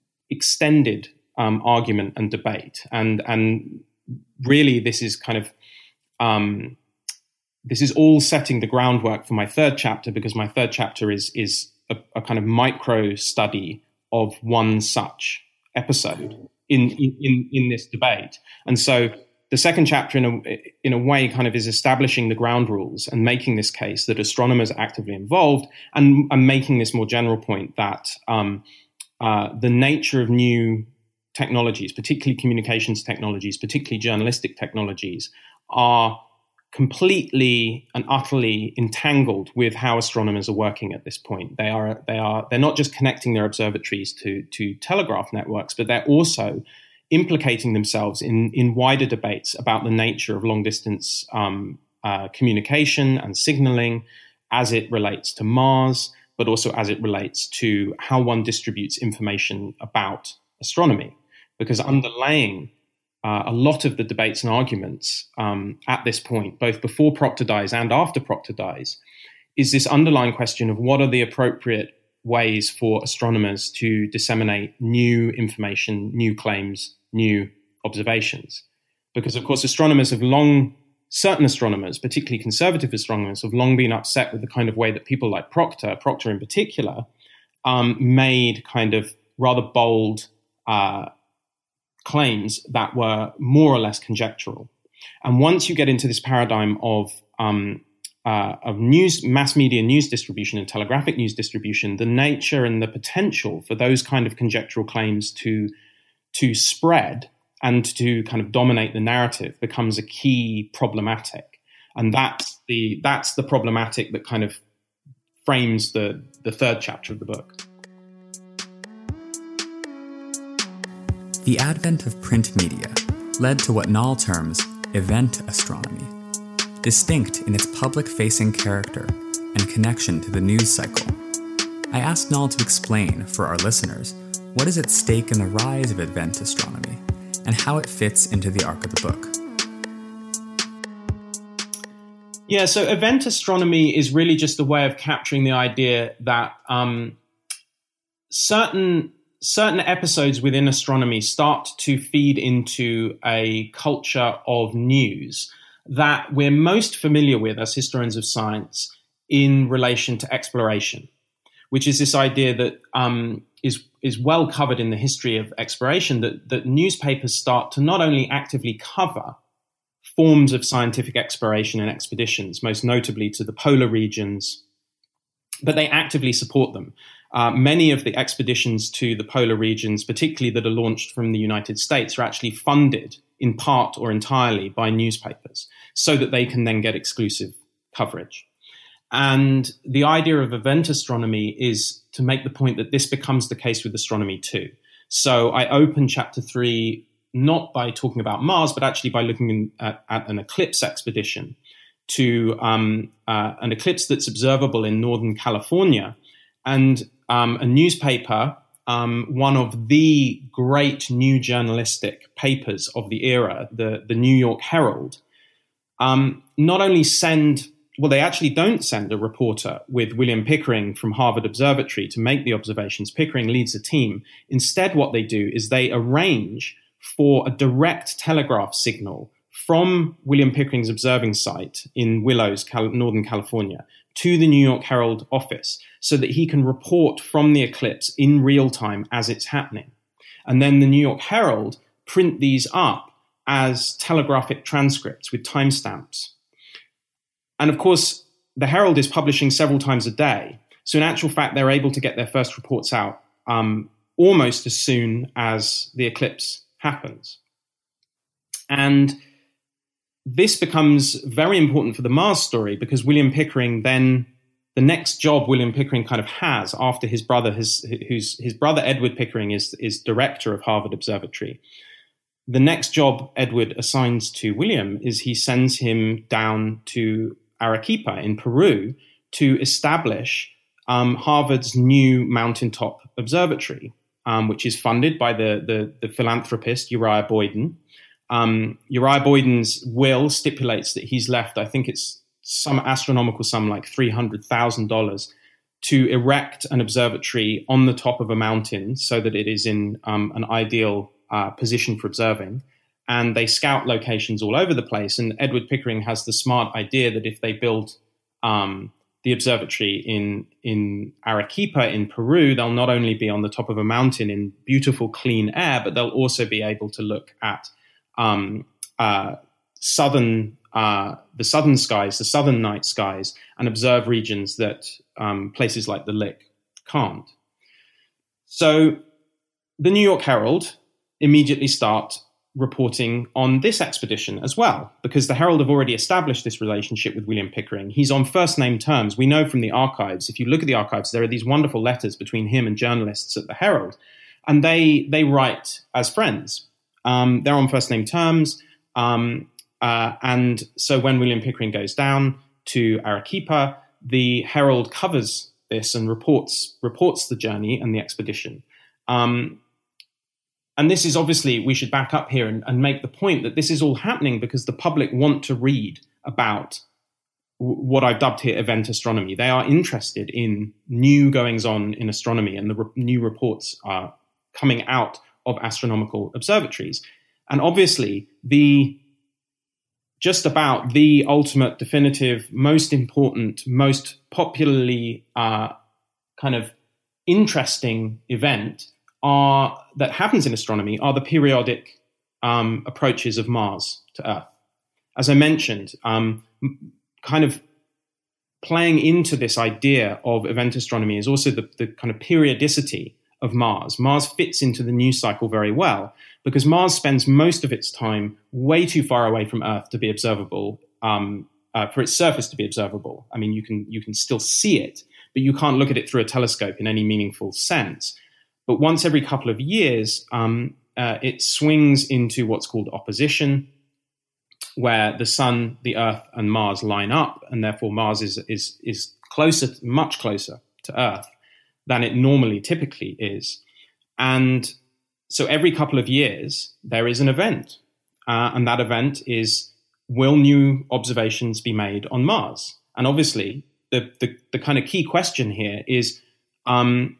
D: extended um, argument and debate. And, and really, this is kind of um, this is all setting the groundwork for my third chapter, because my third chapter is is a, a kind of micro study of one such episode in, in, in this debate. And so the second chapter, in a, in a way, kind of is establishing the ground rules and making this case that astronomers are actively involved, and, and making this more general point that um, uh, the nature of new technologies, particularly communications technologies, particularly journalistic technologies, are completely and utterly entangled with how astronomers are working at this point. They are they are they're not just connecting their observatories to to telegraph networks, but they're also implicating themselves in in wider debates about the nature of long distance um, uh, communication and signaling, as it relates to Mars, but also as it relates to how one distributes information about astronomy. Because underlaying Uh, a lot of the debates and arguments um, at this point, both before Proctor dies and after Proctor dies, is this underlying question of what are the appropriate ways for astronomers to disseminate new information, new claims, new observations. Because, of course, astronomers have long, certain astronomers, particularly conservative astronomers, have long been upset with the kind of way that people like Proctor, Proctor in particular, um, made kind of rather bold uh claims that were more or less conjectural. And once you get into this paradigm of um, uh, of news, mass media news distribution and telegraphic news distribution, the nature and the potential for those kind of conjectural claims to to spread and to kind of dominate the narrative becomes a key problematic. And that's the that's the problematic that kind of frames the the third chapter of the book.
C: The advent of print media led to what Noll terms event astronomy, distinct in its public-facing character and connection to the news cycle. I asked Noll to explain, for our listeners, what is at stake in the rise of event astronomy and how it fits into the arc of the book.
D: Yeah, so event astronomy is really just a way of capturing the idea that um, certain certain episodes within astronomy start to feed into a culture of news that we're most familiar with as historians of science in relation to exploration, which is this idea that um, is is well covered in the history of exploration, that, that newspapers start to not only actively cover forms of scientific exploration and expeditions, most notably to the polar regions, but they actively support them. Uh, many of the expeditions to the polar regions, particularly that are launched from the United States, are actually funded in part or entirely by newspapers so that they can then get exclusive coverage. And the idea of event astronomy is to make the point that this becomes the case with astronomy too. So I open chapter three not by talking about Mars, but actually by looking in, at, at an eclipse expedition to um, uh, an eclipse that's observable in Northern California. And um, a newspaper, um, one of the great new journalistic papers of the era, the, the New York Herald, um, not only send, well, they actually don't send a reporter with William Pickering from Harvard Observatory to make the observations. Pickering leads a team. Instead, what they do is they arrange for a direct telegraph signal from William Pickering's observing site in Willows, Cal- Northern California, to the New York Herald office so that he can report from the eclipse in real time as it's happening. And then the New York Herald print these up as telegraphic transcripts with timestamps. And of course, the Herald is publishing several times a day. So in actual fact, they're able to get their first reports out um, almost as soon as the eclipse happens. And this becomes very important for the Mars story because William Pickering then the next job William Pickering kind of has after his brother, his, who's, his brother Edward Pickering is, is director of Harvard Observatory. The next job Edward assigns to William is he sends him down to Arequipa in Peru to establish um, Harvard's new mountaintop observatory, um, which is funded by the, the, the philanthropist Uriah Boyden. Um, Uriah Boyden's will stipulates that he's left, I think it's some astronomical sum like three hundred thousand dollars to erect an observatory on the top of a mountain so that it is in um, an ideal uh, position for observing. And they scout locations all over the place. And Edward Pickering has the smart idea that if they build um, the observatory in, in Arequipa in Peru, they'll not only be on the top of a mountain in beautiful, clean air, but they'll also be able to look at um, uh, southern Uh, the southern skies, the southern night skies, and observe regions that um, places like the Lick can't. So the New York Herald immediately start reporting on this expedition as well, because the Herald have already established this relationship with William Pickering. He's on first name terms. We know from the archives, if you look at the archives, there are these wonderful letters between him and journalists at the Herald, and they they write as friends. Um, they're on first name terms. Um, Uh, and so when William Pickering goes down to Arequipa, the Herald covers this and reports reports the journey and the expedition. Um, and this is obviously, we should back up here and, and make the point that this is all happening because the public want to read about w- what I've dubbed here event astronomy. They are interested in new goings-on in astronomy, and the re- new reports are coming out of astronomical observatories. And obviously, the just about the ultimate, definitive, most important, most popularly uh, kind of interesting event are, that happens in astronomy are the periodic um, approaches of Mars to Earth. As I mentioned, um, kind of playing into this idea of event astronomy is also the, the kind of periodicity of Mars. Mars fits into the news cycle very well because Mars spends most of its time way too far away from Earth to be observable, um, uh, for its surface to be observable. I mean, you can you can still see it, but you can't look at it through a telescope in any meaningful sense. But once every couple of years, um, uh, it swings into what's called opposition, where the Sun, the Earth, and Mars line up, and therefore Mars is is is closer, much closer to Earth than it normally typically is. And so every couple of years, there is an event. Uh, and that event is, will new observations be made on Mars? And obviously, the, the, the kind of key question here is, um,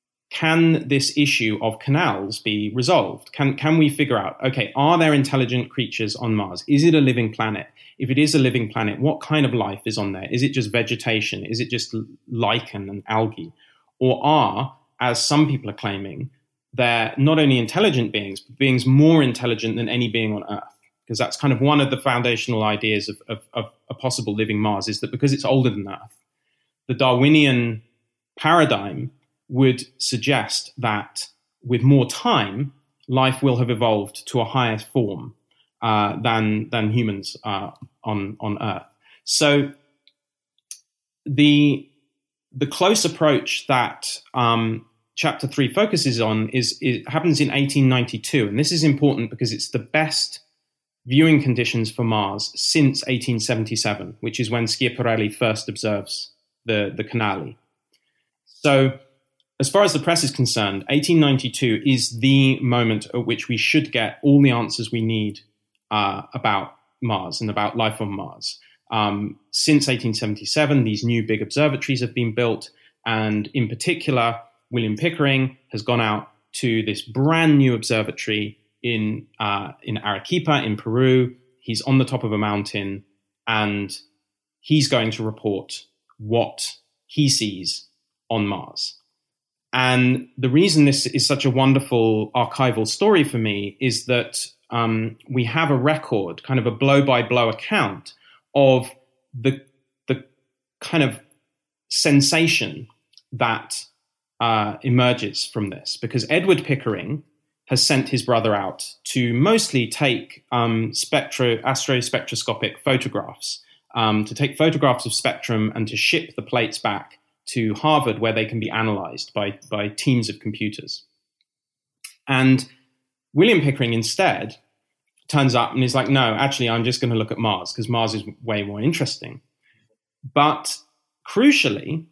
D: can this issue of canals be resolved? Can, can we figure out, okay, are there intelligent creatures on Mars? Is it a living planet? If it is a living planet, what kind of life is on there? Is it just vegetation? Is it just lichen and algae? Or are, as some people are claiming, they're not only intelligent beings, but beings more intelligent than any being on Earth? Because that's kind of one of the foundational ideas of, of, of a possible living Mars, is that because it's older than Earth, the Darwinian paradigm would suggest that with more time, life will have evolved to a higher form uh, than, than humans uh, on, on Earth. So the... The close approach that um, chapter three focuses on is, is happens in eighteen ninety-two. And this is important because it's the best viewing conditions for Mars since eighteen seventy-seven, which is when Schiaparelli first observes the, the canali. So as far as the press is concerned, eighteen ninety-two is the moment at which we should get all the answers we need uh, about Mars and about life on Mars. Um, since eighteen seventy-seven, these new big observatories have been built, and in particular, William Pickering has gone out to this brand new observatory in uh, in Arequipa in Peru. He's on the top of a mountain, and he's going to report what he sees on Mars. And the reason this is such a wonderful archival story for me is that um, we have a record, kind of a blow-by-blow account of the the kind of sensation that uh, emerges from this, because Edward Pickering has sent his brother out to mostly take um, spectro astrospectroscopic photographs um, to take photographs of spectrum and to ship the plates back to Harvard, where they can be analyzed by, by teams of computers. And William Pickering instead turns up and is like, no, actually, I'm just going to look at Mars because Mars is way more interesting. But crucially,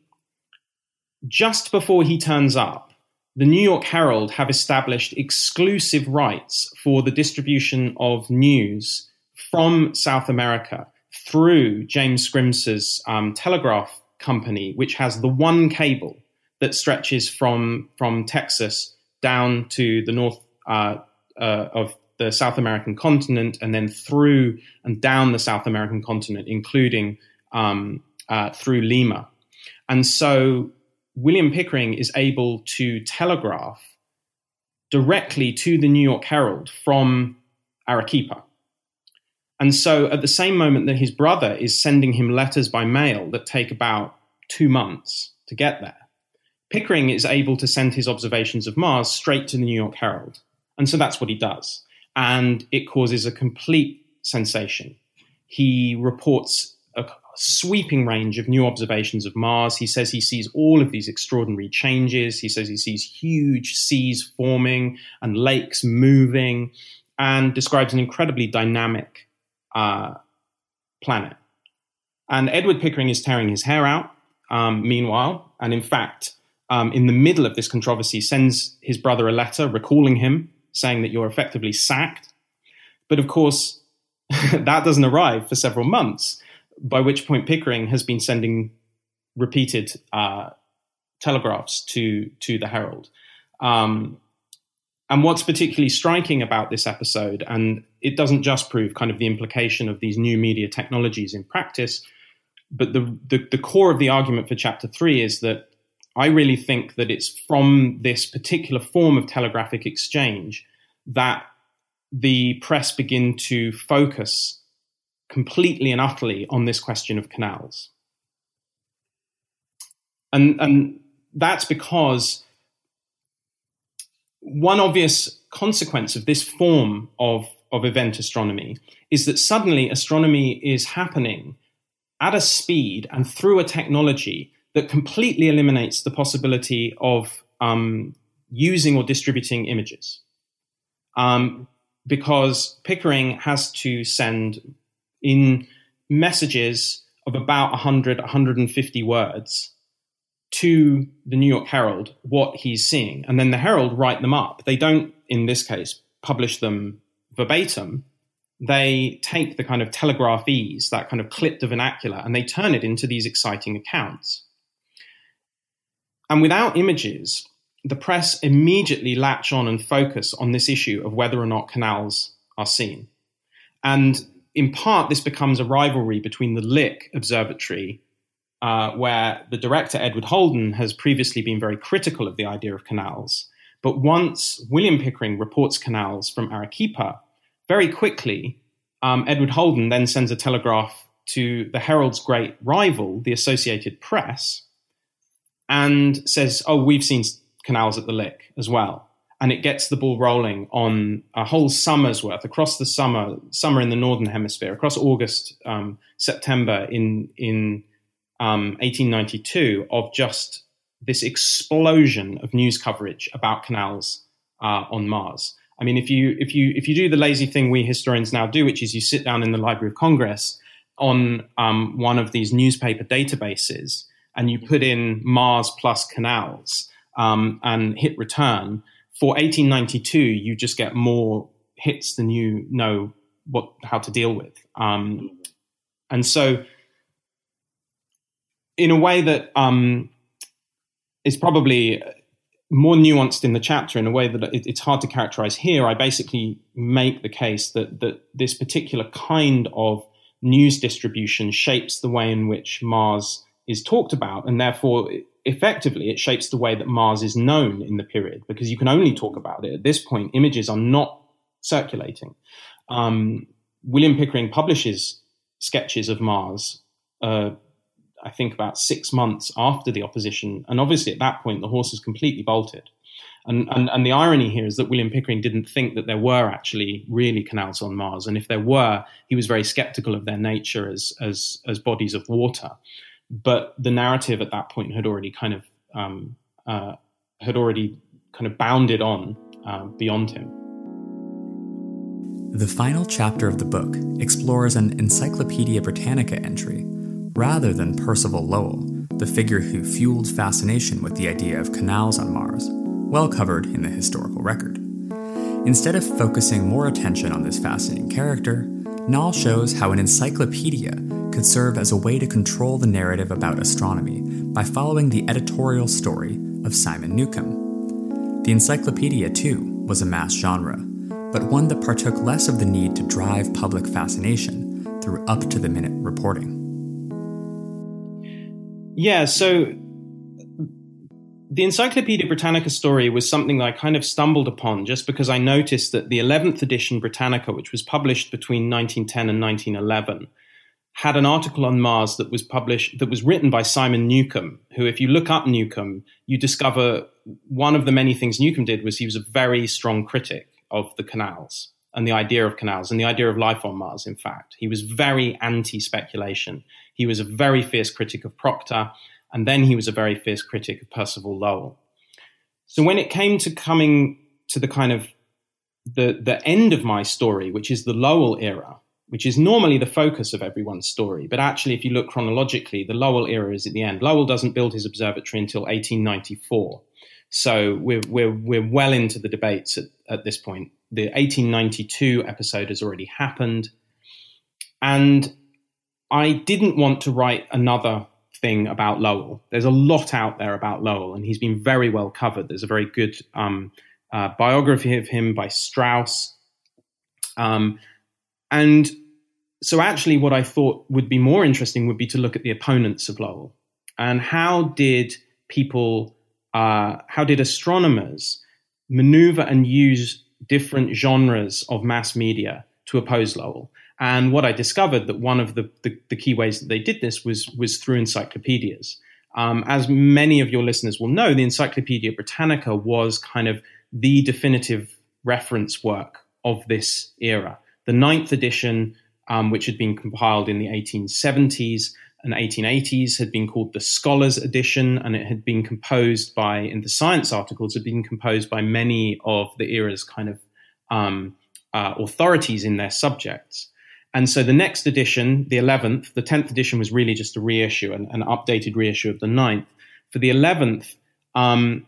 D: just before he turns up, the New York Herald have established exclusive rights for the distribution of news from South America through James Scrims's um, telegraph company, which has the one cable that stretches from, from Texas down to the north uh, uh, of the South American continent, and then through and down the South American continent, including um, uh, through Lima. And so William Pickering is able to telegraph directly to the New York Herald from Arequipa. And so at the same moment that his brother is sending him letters by mail that take about two months to get there, Pickering is able to send his observations of Mars straight to the New York Herald. And so that's what he does. And it causes a complete sensation. He reports a sweeping range of new observations of Mars. He says he sees all of these extraordinary changes. He says he sees huge seas forming and lakes moving, and describes an incredibly dynamic uh, planet. And Edward Pickering is tearing his hair out, um, meanwhile, and in fact, um, in the middle of this controversy, sends his brother a letter recalling him, saying that you're effectively sacked. But of course, that doesn't arrive for several months, by which point Pickering has been sending repeated uh, telegraphs to, to the Herald. Um, and what's particularly striking about this episode, and it doesn't just prove kind of the implication of these new media technologies in practice, but the, the, the core of the argument for chapter three is that I really think that it's from this particular form of telegraphic exchange that the press begin to focus completely and utterly on this question of canals. And, and that's because one obvious consequence of this form of, of event astronomy is that suddenly astronomy is happening at a speed and through a technology that completely eliminates the possibility of um, using or distributing images. Um, because Pickering has to send in messages of about one hundred, one hundred fifty words to the New York Herald what he's seeing. And then the Herald write them up. They don't, in this case, publish them verbatim. They take the kind of telegraphese, that kind of clipped vernacular, and they turn it into these exciting accounts. And without images, the press immediately latch on and focus on this issue of whether or not canals are seen. And in part, this becomes a rivalry between the Lick Observatory, uh, where the director, Edward Holden, has previously been very critical of the idea of canals. But once William Pickering reports canals from Arequipa, very quickly, um, Edward Holden then sends a telegraph to the Herald's great rival, the Associated Press, and says, oh, we've seen canals at the Lick as well. And it gets the ball rolling on a whole summer's worth, across the summer, summer in the Northern Hemisphere, across August, um, September in, in um, eighteen ninety-two, of just this explosion of news coverage about canals uh, on Mars. I mean, if you, if you, if you do the lazy thing we historians now do, which is you sit down in the Library of Congress on um, one of these newspaper databases, and you put in Mars plus canals um, and hit return, for eighteen ninety-two, you just get more hits than you know what how to deal with. Um, and so in a way that um, is probably more nuanced in the chapter, in a way that it, it's hard to characterize here, I basically make the case that, that this particular kind of news distribution shapes the way in which Mars is talked about, and therefore effectively it shapes the way that Mars is known in the period, because you can only talk about it. At this point, images are not circulating. Um, William Pickering publishes sketches of Mars, uh, I think about six months after the opposition, and obviously at that point the horse has completely bolted. And, and, and the irony here is that William Pickering didn't think that there were actually really canals on Mars. And if there were, he was very skeptical of their nature as, as, as bodies of water. But the narrative at that point had already kind of, um, uh, had already kind of bounded on uh, beyond him.
C: The final chapter of the book explores an Encyclopaedia Britannica entry, rather than Percival Lowell, the figure who fueled fascination with the idea of canals on Mars, well covered in the historical record. Instead of focusing more attention on this fascinating character, Nall shows how an encyclopedia could serve as a way to control the narrative about astronomy by following the editorial story of Simon Newcomb. The encyclopedia, too, was a mass genre, but one that partook less of the need to drive public fascination through up-to-the-minute reporting.
D: Yeah, so the Encyclopaedia Britannica story was something that I kind of stumbled upon just because I noticed that the eleventh edition Britannica, which was published between nineteen ten and nineteen eleven, had an article on Mars that was published, that was written by Simon Newcomb, who, if you look up Newcomb, you discover one of the many things Newcomb did was he was a very strong critic of the canals and the idea of canals and the idea of life on Mars, in fact. He was very anti-speculation. He was a very fierce critic of Proctor, and then he was a very fierce critic of Percival Lowell. So when it came to coming to the kind of the, the end of my story, which is the Lowell era, which is normally the focus of everyone's story, but actually if you look chronologically, the Lowell era is at the end. Lowell doesn't build his observatory until eighteen ninety-four. So we're, we're, we're well into the debates at, at this point. The eighteen ninety-two episode has already happened. And I didn't want to write another thing about Lowell. There's a lot out there about Lowell, and he's been very well covered. There's a very good um, uh, biography of him by Strauss. Um, and so actually what I thought would be more interesting would be to look at the opponents of Lowell. And how did people, uh, how did astronomers maneuver and use different genres of mass media to oppose Lowell? And what I discovered that one of the, the, the key ways that they did this was, was through encyclopedias. Um, as many of your listeners will know, the Encyclopaedia Britannica was kind of the definitive reference work of this era. The ninth edition, um, which had been compiled in the eighteen seventies and eighteen eighties, had been called the Scholars Edition, and it had been composed by, in the science articles, had been composed by many of the era's kind of um, uh, authorities in their subjects. And so the next edition, the eleventh, the tenth edition was really just a reissue, an, an updated reissue of the ninth. For the eleventh, um,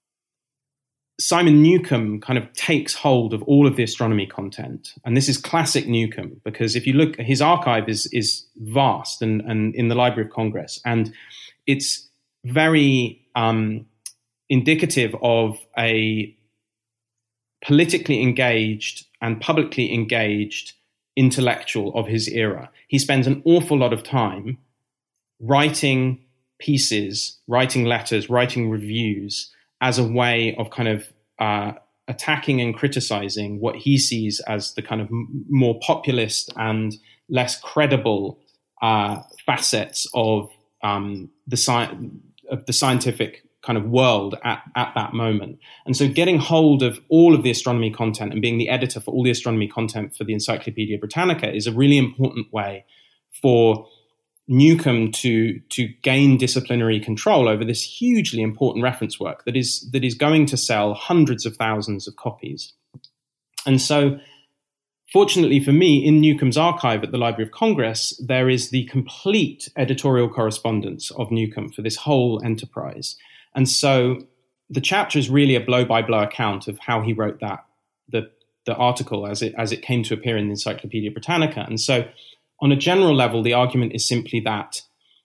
D: Simon Newcomb kind of takes hold of all of the astronomy content. And this is classic Newcomb, because if you look, his archive is, is vast and, and in the Library of Congress. And it's very um, indicative of a politically engaged and publicly engaged intellectual of his era. He spends an awful lot of time writing pieces, writing letters, writing reviews as a way of kind of uh, attacking and criticizing what he sees as the kind of m- more populist and less credible uh, facets of um, the sci- of the scientific kind of world at, at that moment. And so getting hold of all of the astronomy content and being the editor for all the astronomy content for the Encyclopaedia Britannica is a really important way for Newcomb to, to gain disciplinary control over this hugely important reference work that is, that is going to sell hundreds of thousands of copies. And so fortunately for me, in Newcomb's archive at the Library of Congress, there is the complete editorial correspondence of Newcomb for this whole enterprise. And so the chapter is really a blow-by-blow account of how he wrote that, the, the article as it, as it came to appear in the Encyclopaedia Britannica. And so on a general level, the argument is simply that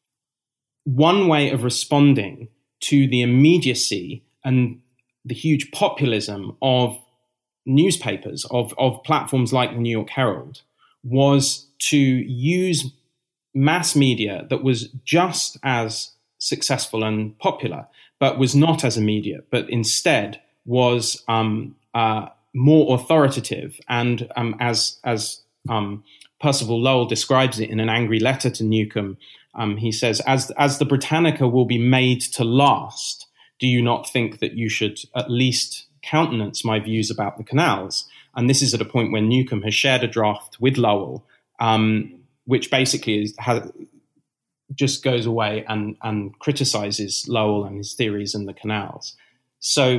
D: one way of responding to the immediacy and the huge populism of newspapers, of, of platforms like the New York Herald, was to use mass media that was just as successful and popular, but was not as immediate, but instead was um, uh, more authoritative. And um, as as um, Percival Lowell describes it in an angry letter to Newcomb, um, he says, as, as the Britannica will be made to last, do you not think that you should at least countenance my views about the canals? And this is at a point when Newcomb has shared a draft with Lowell, um, which basically is, has, just goes away and, and criticizes Lowell and his theories and the canals. So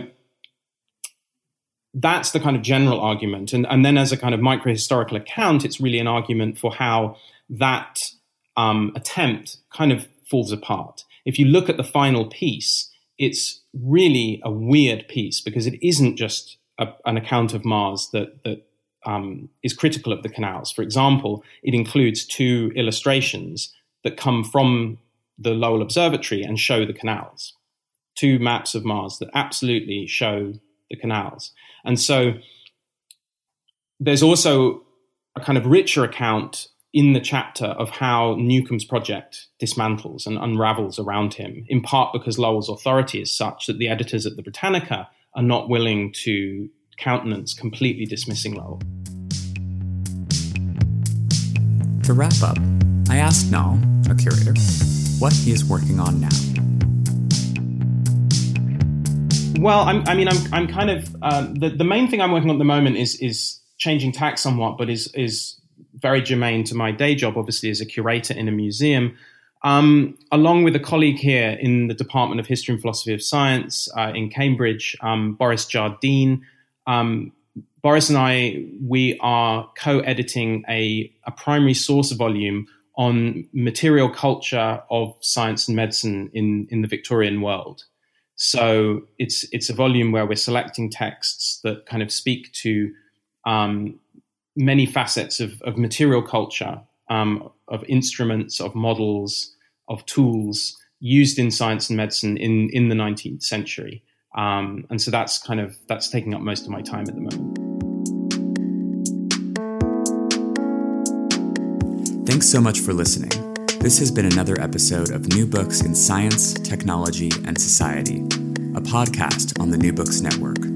D: that's the kind of general argument. And, and then as a kind of micro-historical account, it's really an argument for how that um, attempt kind of falls apart. If you look at the final piece, it's really a weird piece because it isn't just a, an account of Mars that, that um, is critical of the canals. For example, it includes two illustrations that come from the Lowell Observatory and show the canals. Two maps of Mars that absolutely show the canals. And so there's also a kind of richer account in the chapter of how Newcomb's project dismantles and unravels around him, in part because Lowell's authority is such that the editors at the Britannica are not willing to countenance completely dismissing Lowell.
C: To wrap up, I asked Noel, a curator, what he is working on now.
D: Well, I'm, I mean, I'm, I'm kind of uh, the the main thing I'm working on at the moment is is changing tack somewhat, but is is very germane to my day job, obviously, as a curator in a museum. Um, along with a colleague here in the Department of History and Philosophy of Science uh, in Cambridge, um, Boris Jardine. Um, Boris and I, we are co-editing a, a primary source volume on material culture of science and medicine in, in the Victorian world. So it's it's a volume where we're selecting texts that kind of speak to um, many facets of, of material culture, um, of instruments, of models, of tools used in science and medicine in, in the nineteenth century. Um, and so that's kind of, that's taking up most of my time at the moment.
C: Thanks so much for listening. This has been another episode of New Books in Science, Technology, and Society, a podcast on the New Books Network.